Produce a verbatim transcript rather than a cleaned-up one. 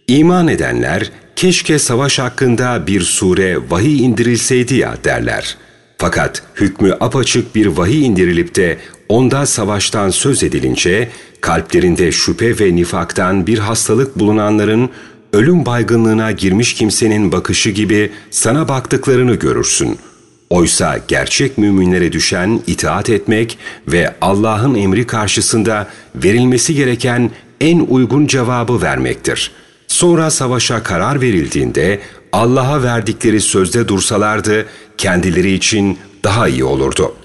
İman edenler, keşke savaş hakkında bir sure vahiy indirilseydi ya derler. Fakat hükmü apaçık bir vahiy indirilip de onda savaştan söz edilince, kalplerinde şüphe ve nifaktan bir hastalık bulunanların, ölüm baygınlığına girmiş kimsenin bakışı gibi sana baktıklarını görürsün. Oysa gerçek müminlere düşen itaat etmek ve Allah'ın emri karşısında verilmesi gereken en uygun cevabı vermektir. Sonra savaşa karar verildiğinde Allah'a verdikleri sözde dursalardı kendileri için daha iyi olurdu.